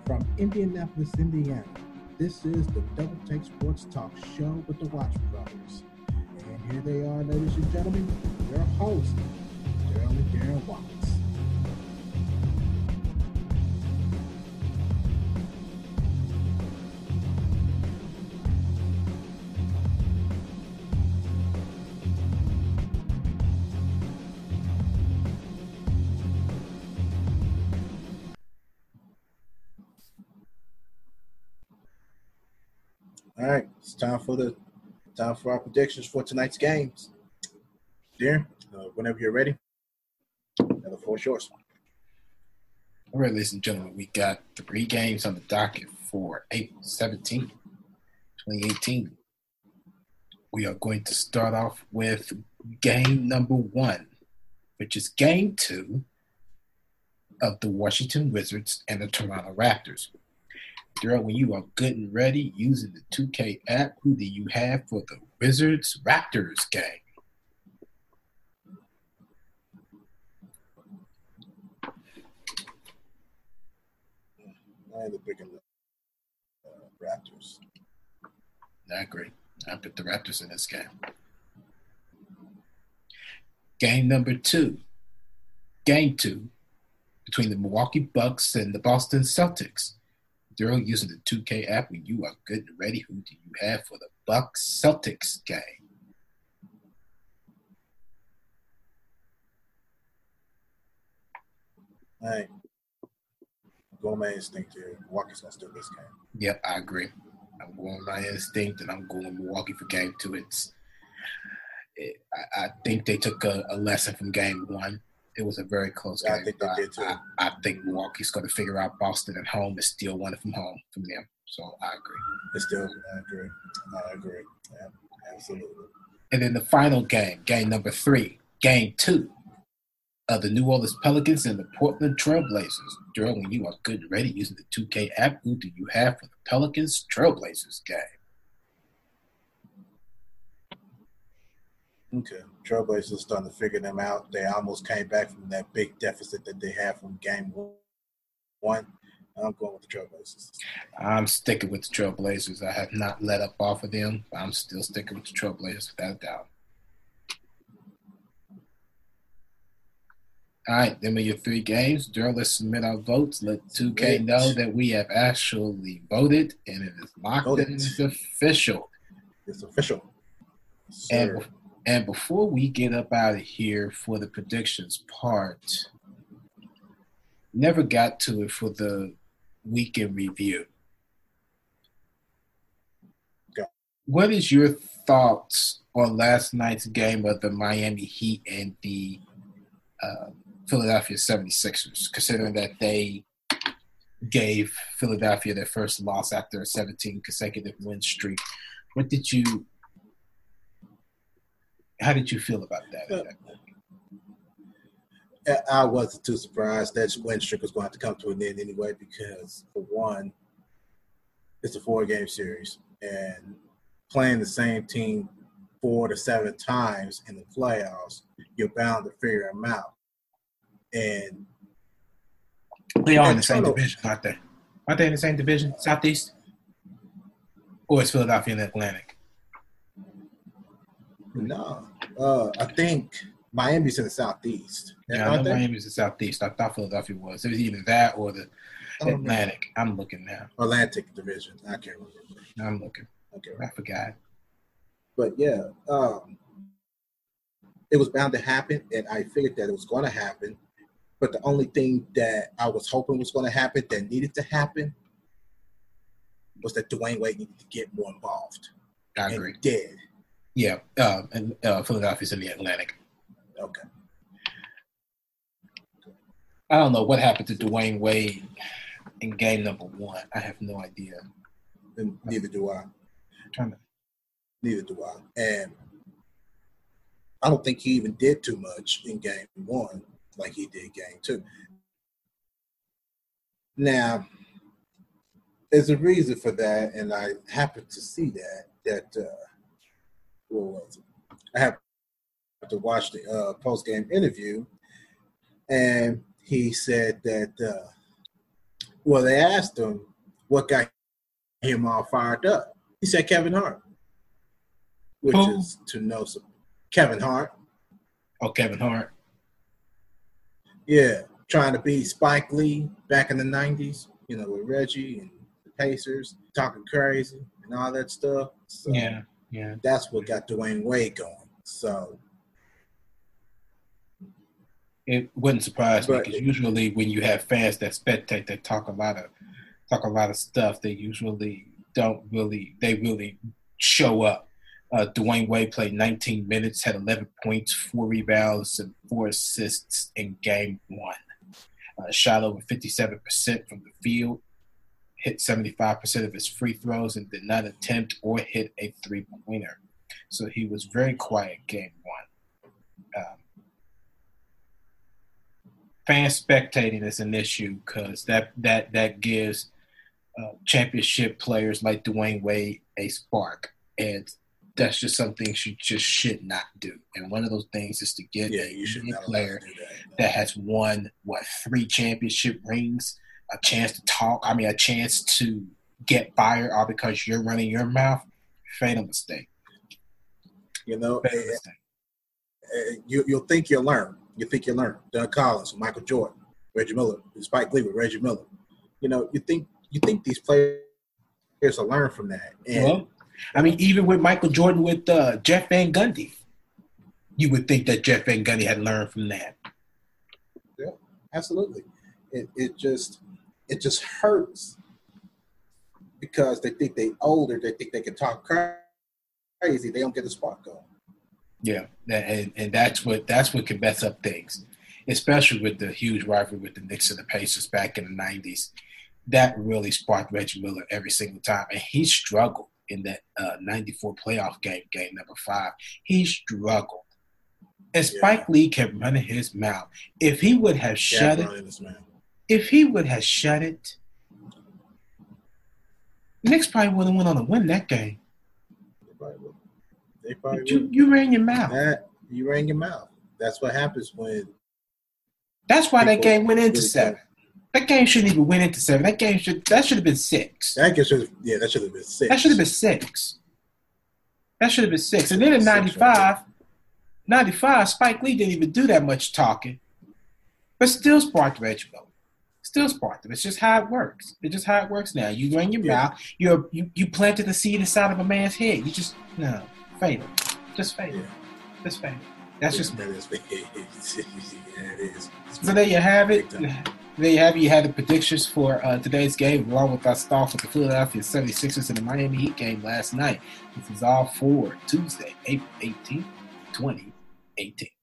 From Indianapolis, Indiana, this is the Double Take Sports Talk Show with the Watch Brothers. And here they are, ladies and gentlemen, your hosts, Daryl and Darren Watts. All right, it's time for our predictions for tonight's games. Darren, whenever you're ready, the floor is yours. All right, ladies and gentlemen, we got 3 games on the docket for April 17th, 2018. We are going to start off with game number 1, which is game 2 of the Washington Wizards and the Toronto Raptors. Daryl, when you are good and ready using the 2K app, who do you have for the Wizards-Raptors game? I had the picking the Raptors. I agree. I put the Raptors in this game. Game number 2. Game 2 between the Milwaukee Bucks and the Boston Celtics. Daryl, using the 2K app, when you are good and ready, who do you have for the Bucks-Celtics game? All right. Go my instinct here. Milwaukee's going to steal this game. Yep, I agree. I'm going with my instinct, and I'm going Milwaukee for game 2. I think they took a lesson from game 1. It was a very close game. I think they did too. I think Milwaukee's going to figure out Boston at home and steal one from home from them. So I agree. I agree. Yeah, absolutely. And then the final game, game number 3, game 2 of the New Orleans Pelicans and the Portland Trailblazers. Daryl, when you are good and ready using the 2K app, who do you have for the Pelicans Trailblazers game? Okay. Trailblazers starting to figure them out. They almost came back from that big deficit that they had from game 1. I'm going with the Trailblazers. I'm sticking with the Trailblazers. I have not let up off of them. I'm still sticking with the Trailblazers without a doubt. All right, then with your 3 games, Daryl, let's submit our votes. Let 2K know that we have actually voted, and it is locked and it's official. It's official. And before we get up out of here for the predictions part, never got to it for the weekend review. Okay. What is your thoughts on last night's game of the Miami Heat and the Philadelphia 76ers, considering that they gave Philadelphia their first loss after a 17 consecutive win streak? How did you feel about that? I wasn't too surprised that win streak was going to have to come to an end anyway because, for one, it's a 4-game series. And playing the same team 4 to 7 times in the playoffs, you're bound to figure them out. And they are in the same division, aren't they? Aren't they in the same division, Southeast? Or is Philadelphia in the Atlantic? No. I think Miami's in the Southeast. Yeah, I know Miami's in the Southeast. I thought Philadelphia was. It was either that or the Atlantic. I'm looking now. Atlantic division. I can't remember. I'm looking. Okay. I forgot. But, yeah, it was bound to happen, and I figured that it was going to happen. But the only thing that I was hoping was going to happen that needed to happen was that Dwayne Wade needed to get more involved. I agree. And he did. Yeah, and Philadelphia's in the Atlantic. Okay. I don't know what happened to Dwayne Wade in game number 1. I have no idea. And neither do I. Neither do I. And I don't think he even did too much in game 1 like he did game 2. Now, there's a reason for that, and I happened to see that what was it? I happened to watch the post-game interview, and he said that Well, they asked him what got him all fired up. He said Kevin Hart, which is to know some Kevin Hart. Oh, Kevin Hart. Yeah, trying to beat Spike Lee back in the 90s, with Reggie and the Pacers, talking crazy and all that stuff. So yeah. That's what got Dwayne Wade going. So it wouldn't surprise me because usually when you have fans that spectate that talk a lot of stuff, they usually really show up. Dwayne Wade played 19 minutes, had 11 points, 4 rebounds, and 4 assists in Game 1. Shot over 57% from the field, hit 75% of his free throws, and did not attempt or hit a three-pointer. So he was very quiet Game 1. Fan spectating is an issue because that gives championship players like Dwayne Wade a spark, and that's just something you just should not do. And one of those things is to get a player that has won 3 championship rings, a chance to talk. I mean, a chance to get fired all because you're running your mouth. Fatal mistake. Fatal mistake. You'll think you'll learn. You think you'll learn. Doug Collins, Michael Jordan, Reggie Miller, Spike Lee with Reggie Miller. You think these players will learn from that. And, even with Michael Jordan with Jeff Van Gundy, you would think that Jeff Van Gundy had learned from that. Yeah, absolutely. It just hurts because they think they're older. They think they can talk crazy. They don't get the spark going. Yeah, and that's what can mess up things, especially with the huge rivalry with the Knicks and the Pacers back in the 90s. That really sparked Reggie Miller every single time, and he struggled in that 94 playoff game number 5. He struggled. And Spike Lee kept running his mouth. If he would have shut it, Knicks probably would have went on to win that game. They probably you ran your mouth. You ran your mouth. That's what happens when. That's why that game went into 7. That game shouldn't even went into 7. That should have been 6. That should have been 6. That should have been 6. That should have been 6. And then in 95, Spike Lee didn't even do that much talking, but still sparked Reggie Miller. Still sparked him. It's just how it works. It's just how it works now. You ran your mouth. You planted the seed inside of a man's head. You just fatal. Just fatal. Yeah. Just fatal. That's just that is yeah, it is. So there you have it. There you have it. You had the predictions for today's game, along with our start for the Philadelphia 76ers and the Miami Heat game last night. This is all for Tuesday, April 18th, 2018.